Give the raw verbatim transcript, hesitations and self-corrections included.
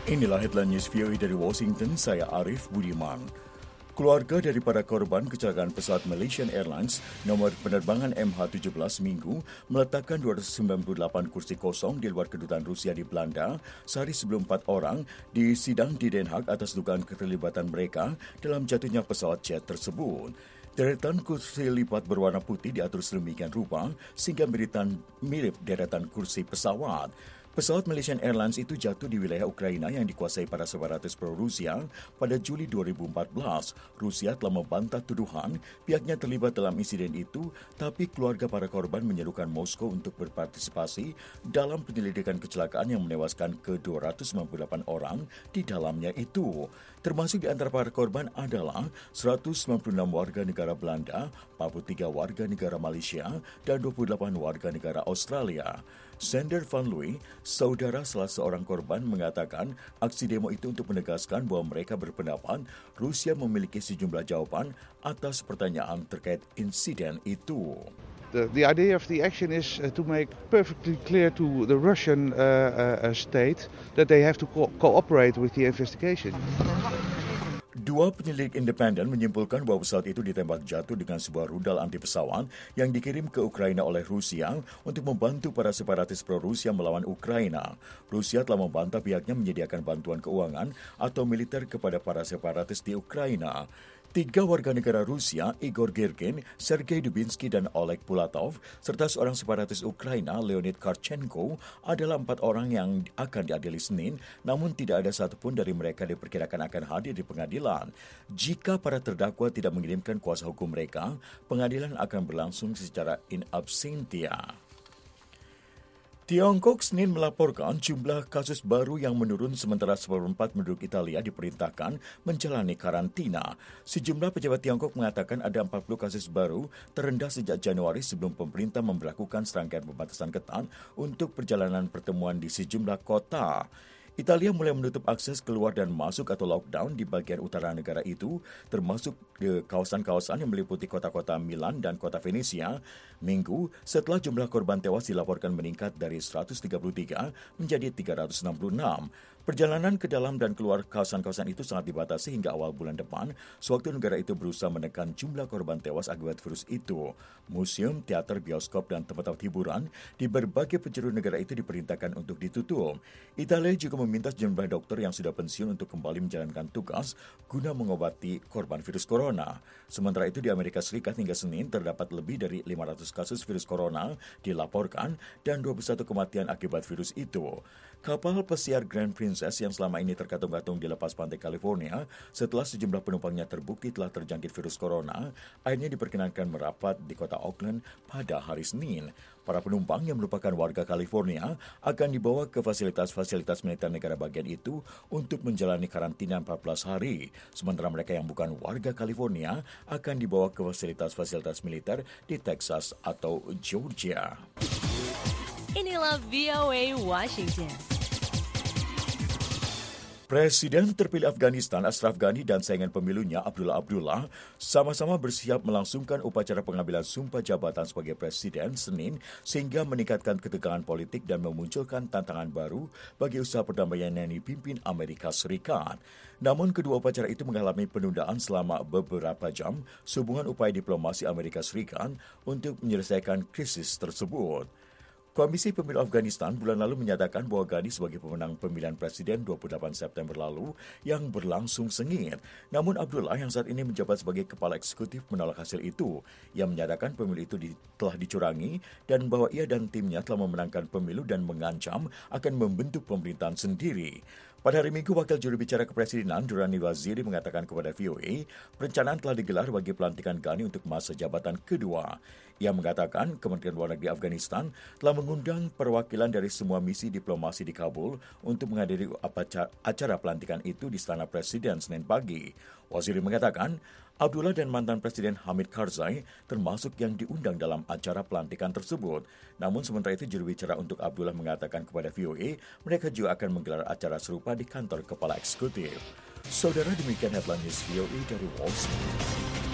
Inilah headline news V O A dari Washington, saya Arif Budiman. Keluarga dari para korban kecelakaan pesawat Malaysian Airlines nomor penerbangan M H tujuh belas Minggu meletakkan dua ratus sembilan puluh delapan kursi kosong di luar kedutaan Rusia di Belanda sehari sebelum empat orang disidang di Den Haag atas dugaan keterlibatan mereka dalam jatuhnya pesawat jet tersebut. Deretan kursi lipat berwarna putih diatur sedemikian rupa sehingga mirip deretan kursi pesawat. Pesawat Malaysian Airlines itu jatuh di wilayah Ukraina yang dikuasai para separatis pro-Rusia pada Juli dua ribu empat belas. Rusia telah membantah tuduhan pihaknya terlibat dalam insiden itu, tapi keluarga para korban menyerukan Moskow untuk berpartisipasi dalam penyelidikan kecelakaan yang menewaskan ke dua ratus sembilan puluh delapan orang di dalamnya itu. Termasuk di antara para korban adalah seratus sembilan puluh enam warga negara Belanda, empat puluh tiga warga negara Malaysia, dan dua puluh delapan warga negara Australia. Sander Van Looy, saudara salah seorang korban, mengatakan aksi demo itu untuk menegaskan bahwa mereka berpendapat Rusia memiliki sejumlah jawaban atas pertanyaan terkait insiden itu. The, the idea of the action is uh, to make perfectly clear to the Russian uh, uh, state that they have to co- cooperate with the investigation. Dua penyelidik independen menyimpulkan bahwa pesawat itu ditembak jatuh dengan sebuah rudal anti pesawat yang dikirim ke Ukraina oleh Rusia untuk membantu para separatis pro-Rusia melawan Ukraina. Rusia telah membantah pihaknya menyediakan bantuan keuangan atau militer kepada para separatis di Ukraina. Tiga warga negara Rusia, Igor Girkin, Sergei Dubinsky, dan Oleg Pulatov, serta seorang separatis Ukraina, Leonid Karchenko, adalah empat orang yang akan diadili Senin, namun tidak ada satupun dari mereka diperkirakan akan hadir di pengadilan. Jika para terdakwa tidak mengirimkan kuasa hukum mereka, pengadilan akan berlangsung secara in absentia. Tiongkok Senin melaporkan jumlah kasus baru yang menurun sementara seperempat penduduk Italia diperintahkan menjalani karantina. Sejumlah pejabat Tiongkok mengatakan ada empat puluh kasus baru terendah sejak Januari sebelum pemerintah memberlakukan serangkaian pembatasan ketat untuk perjalanan pertemuan di sejumlah kota. Italia mulai menutup akses keluar dan masuk atau lockdown di bagian utara negara itu, termasuk di kawasan-kawasan yang meliputi kota-kota Milan dan kota Venesia, Minggu setelah jumlah korban tewas dilaporkan meningkat dari seratus tiga puluh tiga menjadi tiga ratus enam puluh enam. Perjalanan ke dalam dan keluar kawasan-kawasan itu sangat dibatasi hingga awal bulan depan, sewaktu negara itu berusaha menekan jumlah korban tewas akibat virus itu. Museum, teater, bioskop, dan tempat-tempat hiburan di berbagai penjuru negara itu diperintahkan untuk ditutup. Italia juga meminta sejumlah dokter yang sudah pensiun untuk kembali menjalankan tugas guna mengobati korban virus corona. Sementara itu di Amerika Serikat hingga Senin terdapat lebih dari lima ratus kasus virus corona dilaporkan dan dua puluh satu kematian akibat virus itu. Kapal pesiar Grand Princess yang selama ini terkatung-katung di lepas pantai California setelah sejumlah penumpangnya terbukti telah terjangkit virus corona, akhirnya diperkenankan merapat di kota Oakland pada hari Senin. Para penumpang yang merupakan warga California akan dibawa ke fasilitas-fasilitas militer negara bagian itu untuk menjalani karantina empat belas hari. Sementara mereka yang bukan warga California akan dibawa ke fasilitas-fasilitas militer di Texas atau Georgia. Inilah V O A Washington. Presiden terpilih Afghanistan Ashraf Ghani dan saingan pemilunya Abdullah Abdullah sama-sama bersiap melangsungkan upacara pengambilan sumpah jabatan sebagai presiden Senin sehingga meningkatkan ketegangan politik dan memunculkan tantangan baru bagi usaha perdamaian yang dipimpin Amerika Serikat. Namun kedua upacara itu mengalami penundaan selama beberapa jam sehubungan upaya diplomasi Amerika Serikat untuk menyelesaikan krisis tersebut. Komisi Pemilu Afghanistan bulan lalu menyatakan bahwa Ghani sebagai pemenang pemilihan presiden dua puluh delapan September lalu yang berlangsung sengit. Namun Abdullah yang saat ini menjabat sebagai kepala eksekutif menolak hasil itu. Ia menyatakan pemilu itu di, telah dicurangi dan bahwa ia dan timnya telah memenangkan pemilu dan mengancam akan membentuk pemerintahan sendiri. Pada hari Minggu, Wakil Juru Bicara Kepresidenan Durrani Waziri mengatakan kepada V O A, perencanaan telah digelar bagi pelantikan Ghani untuk masa jabatan kedua. Ia mengatakan Kementerian Luar Negeri Afghanistan telah mengundang perwakilan dari semua misi diplomasi di Kabul untuk menghadiri acara pelantikan itu di Istana Presiden Senin pagi. Waziri mengatakan, Abdullah dan mantan Presiden Hamid Karzai termasuk yang diundang dalam acara pelantikan tersebut. Namun sementara itu juru bicara untuk Abdullah mengatakan kepada V O A, mereka juga akan menggelar acara serupa di kantor kepala eksekutif. Saudara, demikian headline news V O A dari Wall Street.